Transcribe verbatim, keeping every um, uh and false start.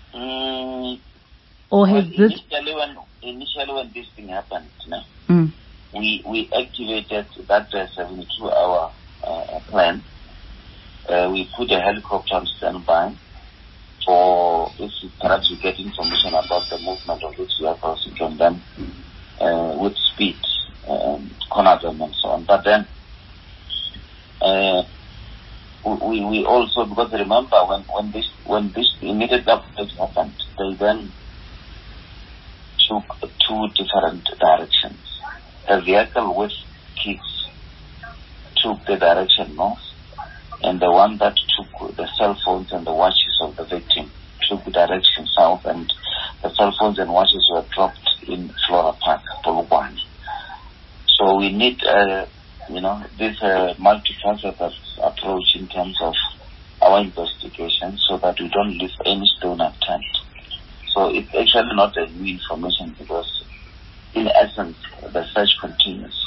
Mm, or has well, this... Initially when, initially when this thing happened, you know, Mm. we, we activated that uh, seventy-two hour uh, plan. Uh, we put a helicopter on standby for if we, perhaps we get information about the movement of these vehicles, we can then, uh, with speed, um, corner them and so on. But then, uh, we, we also, because remember when, when this, when this immediate update happened, they then took two different directions. The vehicle with kids took the direction north, and the one that took the cell phones and the watches of the victim took the direction south, and the cell phones and watches were dropped in Flora Park, Polokwane. So we need, uh, you know, this uh, multifaceted approach in terms of our investigation so that we don't leave any stone unturned. So it's actually not a new information because, in essence, the search continues.